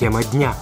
Тема дня.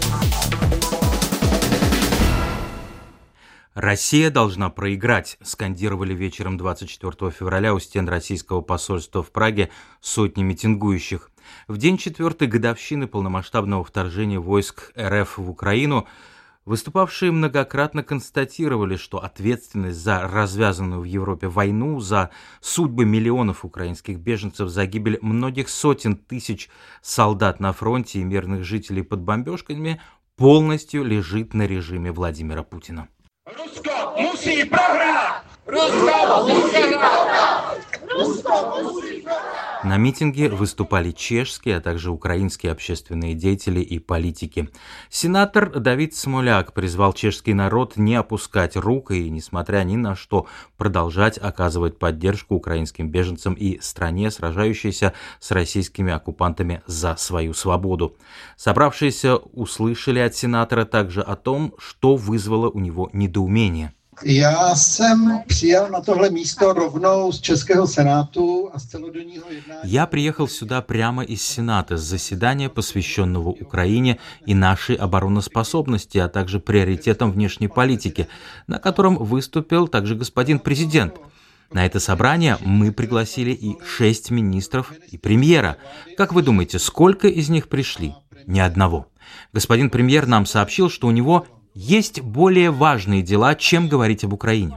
«Россия должна проиграть», скандировали вечером 24 февраля у стен российского посольства в Праге сотни митингующих. В день 4-й годовщины полномасштабного вторжения войск РФ в Украину выступавшие многократно констатировали, что ответственность за развязанную в Европе войну, за судьбы миллионов украинских беженцев, за гибель многих сотен тысяч солдат на фронте и мирных жителей под бомбежками полностью лежит на режиме Владимира Путина. Русско мусí програть! Русско мусí програть! Русско мусí програть! На митинге выступали чешские, а также украинские общественные деятели и политики. Сенатор Давид Смоляк призвал чешский народ не опускать рук и, несмотря ни на что, продолжать оказывать поддержку украинским беженцам и стране, сражающейся с российскими оккупантами за свою свободу. Собравшиеся услышали от сенатора также о том, что вызвало у него недоумение. Já jsem přijel na tohle místo rovnou z Českého senátu a z celodenního jednání. Я приехал сюда прямо из Сената с заседания, посвященного Украине и нашей обороноспособности, а также приоритетам внешней политики, на котором выступил также господин президент. На это собрание мы пригласили и 6 министров, и премьера. Как вы думаете, сколько из них пришли? Ни одного. Господин премьер нам сообщил, что у него есть более важные дела, чем говорить об Украине.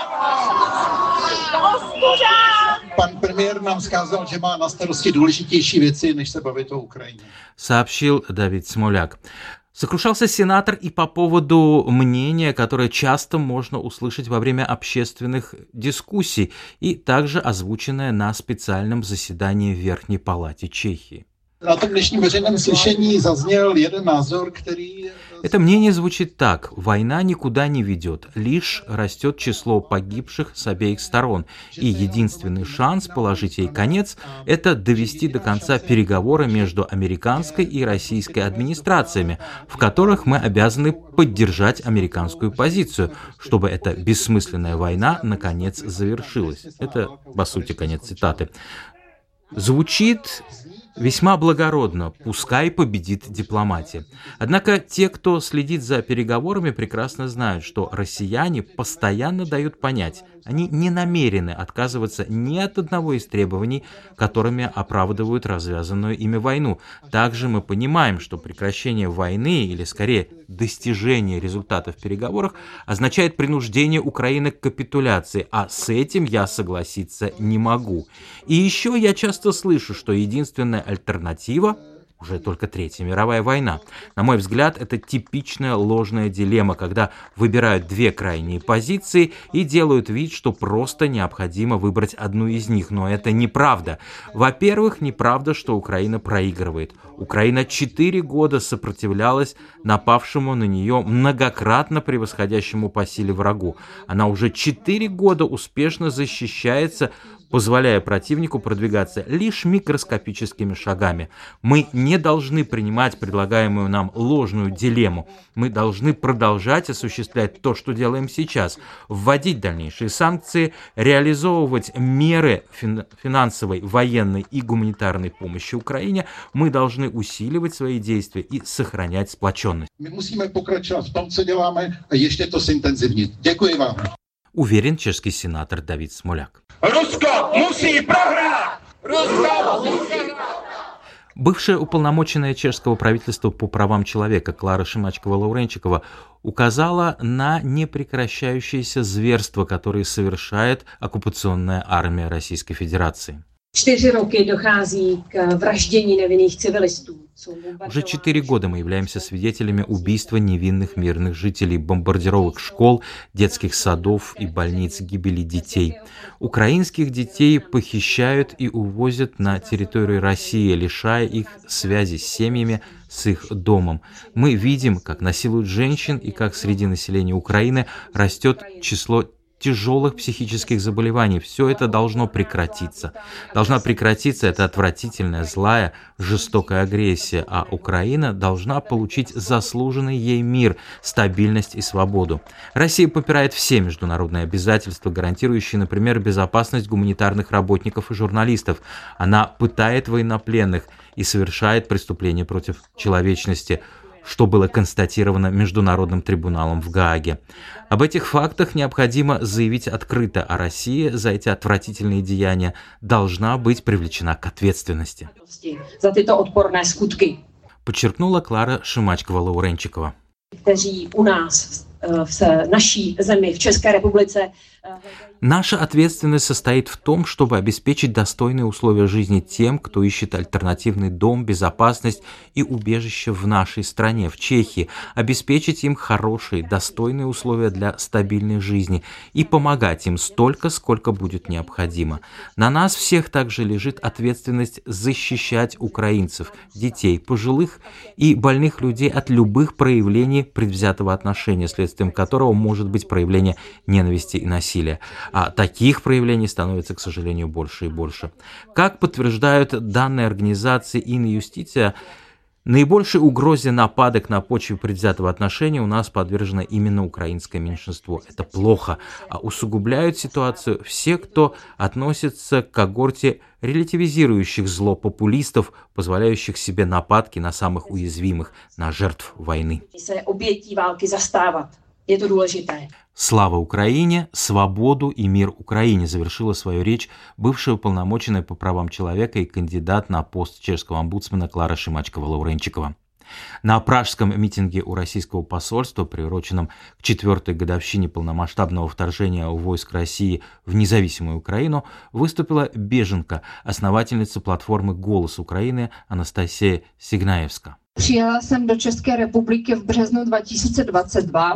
Pan premiér nám vzkázal, že má na starosti důležitější věci, než se bavit o Ukrajině. Сообщил Давид Смоляк. Сокрушался сенатор и по поводу мнения, которое часто можно услышать во время общественных дискуссий, и также озвученное на специальном заседании в Верхней Палате Чехии. Na tom dnešním veřejném slyšení zazněl jeden názor, který... Это мнение звучит так: война никуда не ведет, лишь растет число погибших с обеих сторон, и единственный шанс положить ей конец – это довести до конца переговоры между американской и российской администрациями, в которых мы обязаны поддержать американскую позицию, чтобы эта бессмысленная война наконец завершилась. Это, по сути, конец цитаты. Звучит весьма благородно, пускай победит дипломатия. Однако те, кто следит за переговорами, прекрасно знают, что россияне постоянно дают понять, они не намерены отказываться ни от одного из требований, которыми оправдывают развязанную ими войну. Также мы понимаем, что прекращение войны, или скорее достижение результатов в переговорах, означает принуждение Украины к капитуляции, а с этим я согласиться не могу. И еще я часто слышу, что единственная альтернатива уже только Третья мировая война. На мой взгляд, это типичная ложная дилемма, когда выбирают две крайние позиции и делают вид, что просто необходимо выбрать одну из них. Но это неправда. Во-первых, неправда, что Украина проигрывает. Украина 4 года сопротивлялась напавшему на нее многократно превосходящему по силе врагу. Она уже 4 года успешно защищается, позволяя противнику продвигаться лишь микроскопическими шагами. Мы не должны принимать предлагаемую нам ложную дилемму. Мы должны продолжать осуществлять то, что делаем сейчас, вводить дальнейшие санкции, реализовывать меры финансовой, военной и гуманитарной помощи Украине. Мы должны усиливать свои действия и сохранять сплоченность. My musíme pokračovat v tom, co děláme, a ještě to zintenzivnit. Děkuji vám. Уверен чешский сенатор Давид Смоляк. Русско мусí програть! Русско мусí програть! Бывшая уполномоченная чешского правительства по правам человека Клара Шимачкова-Лауренчикова указала на непрекращающиеся зверства, которые совершает оккупационная армия Российской Федерации. 4 roky dochází k vraždění nevinných civilistů. Уже 4 года мы являемся свидетелями убийства невинных мирных жителей, бомбардировок школ, детских садов и больниц, гибели детей. Украинских детей похищают и увозят на территорию России, лишая их связи с семьями, с их домом. Мы видим, как насилуют женщин и как среди населения Украины растет число тяжелых психических заболеваний. Все это должно прекратиться. Должна прекратиться эта отвратительная, злая, жестокая агрессия, а Украина должна получить заслуженный ей мир, стабильность и свободу. Россия попирает все международные обязательства, гарантирующие, например, безопасность гуманитарных работников и журналистов. Она пытает военнопленных и совершает преступления против человечности, что было констатировано Международным трибуналом в Гааге. Об этих фактах необходимо заявить открыто, а Россия за эти отвратительные деяния должна быть привлечена к ответственности. За tyto odporné skutky, Подчеркнула Клара Шимачкова-Лауренчикова. kteří u nás v naší zemi, v České republice. Наша ответственность состоит в том, чтобы обеспечить достойные условия жизни тем, кто ищет альтернативный дом, безопасность и убежище в нашей стране, в Чехии, обеспечить им хорошие, достойные условия для стабильной жизни и помогать им столько, сколько будет необходимо. На нас всех также лежит ответственность защищать украинцев, детей, пожилых и больных людей от любых проявлений предвзятого отношения, следствием которого может быть проявление ненависти и насилия. А таких проявлений становится, к сожалению, больше и больше. Как подтверждают данные организации Инна-Юстиция, наибольшей угрозе нападок на почве предвзятого отношения у нас подвержено именно украинское меньшинство. Это плохо, а усугубляют ситуацию все, кто относится к когорте релятивизирующих зло популистов, позволяющих себе нападки на самых уязвимых, на жертв войны. Слава Украине, свободу и мир Украине, завершила свою речь бывшая уполномоченная по правам человека и кандидат на пост чешского омбудсмена Клара Шимачкова-Лауренчикова. На пражском митинге у российского посольства, приуроченном к 4-й годовщине полномасштабного вторжения войск России в независимую Украину, выступила беженка, основательница платформы «Голос Украины» Анастасия Сигнаевска. Přijela jsem do České republiky v březnu 2022.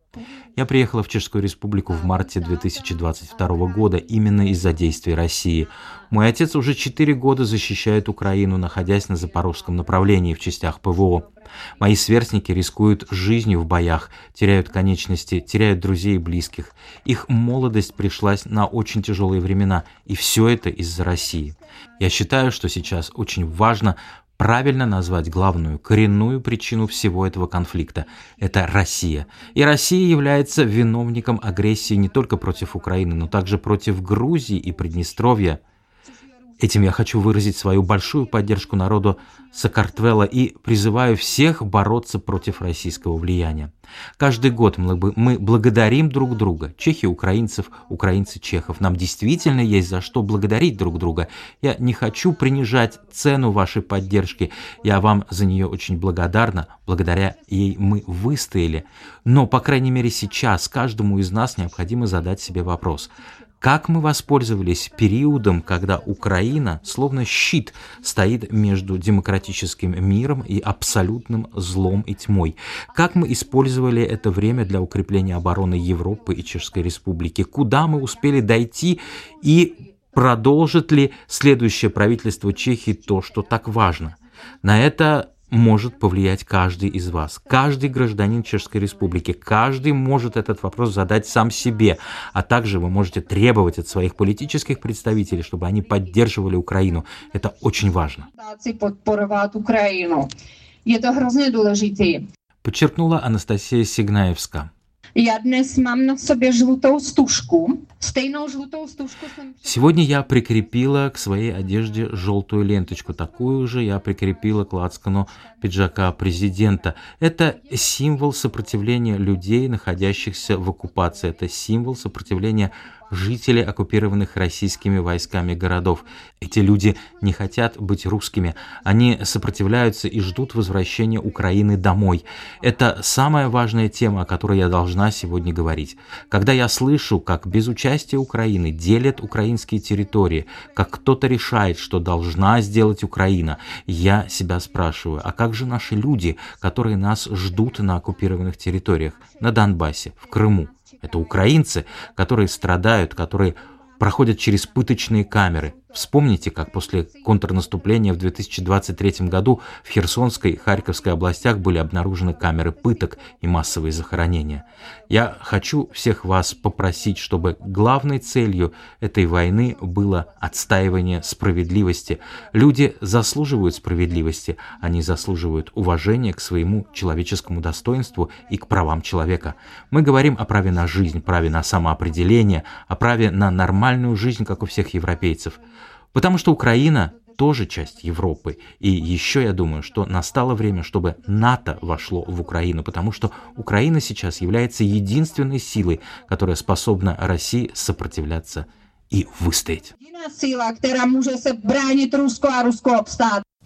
Я приехала в Чешскую Республику в марте 2022 года именно из-за действий России. Мой отец уже 4 года защищает Украину, находясь на запорожском направлении в частях ПВО. Мои сверстники рискуют жизнью в боях, теряют конечности, теряют друзей и близких. Их молодость пришлась на очень тяжелые времена, и все это из-за России. Я считаю, что сейчас очень важно правильно назвать главную, коренную причину всего этого конфликта – это Россия. И Россия является виновником агрессии не только против Украины, но также против Грузии и Приднестровья. Этим я хочу выразить свою большую поддержку народу Саакартвела и призываю всех бороться против российского влияния. Каждый год мы благодарим друг друга, чехи украинцев, украинцы чехов. Нам действительно есть за что благодарить друг друга. Я не хочу принижать цену вашей поддержки. Я вам за нее очень благодарна. Благодаря ей мы выстояли. Но, по крайней мере, сейчас каждому из нас необходимо задать себе вопрос – как мы воспользовались периодом, когда Украина, словно щит, стоит между демократическим миром и абсолютным злом и тьмой? Как мы использовали это время для укрепления обороны Европы и Чешской Республики? Куда мы успели дойти и продолжит ли следующее правительство Чехии то, что так важно? На это может повлиять каждый из вас, каждый гражданин Чешской Республики. Каждый может этот вопрос задать сам себе, а также вы можете требовать от своих политических представителей, чтобы они поддерживали Украину. Это очень важно. Подчеркнула Анастасия Сигнаевска. Сегодня я прикрепила к своей одежде желтую ленточку. Такую же я прикрепила к лацкану пиджака президента. Это символ сопротивления людей, находящихся в оккупации. Это символ сопротивления жителей оккупированных российскими войсками городов. Эти люди не хотят быть русскими. Они сопротивляются и ждут возвращения Украины домой. Это самая важная тема, о которой я должна сегодня говорить. Когда я слышу, как без участия Украины делят украинские территории, как кто-то решает, что должна сделать Украина, я себя спрашиваю, а как же наши люди, которые нас ждут на оккупированных территориях, на Донбассе, в Крыму? Это украинцы, которые страдают, которые проходят через пыточные камеры, в Вспомните, как после контрнаступления в 2023 году в Херсонской и Харьковской областях были обнаружены камеры пыток и массовые захоронения. Я хочу всех вас попросить, чтобы главной целью этой войны было отстаивание справедливости. Люди заслуживают справедливости, они заслуживают уважения к своему человеческому достоинству и к правам человека. Мы говорим о праве на жизнь, праве на самоопределение, о праве на нормальную жизнь, как у всех европейцев. Потому что Украина тоже часть Европы. И еще я думаю, что настало время, чтобы НАТО вошло в Украину, потому что Украина сейчас является единственной силой, которая способна России сопротивляться и выстоять. Jediná síla, která může se bránit Rusko a Rusko obstát.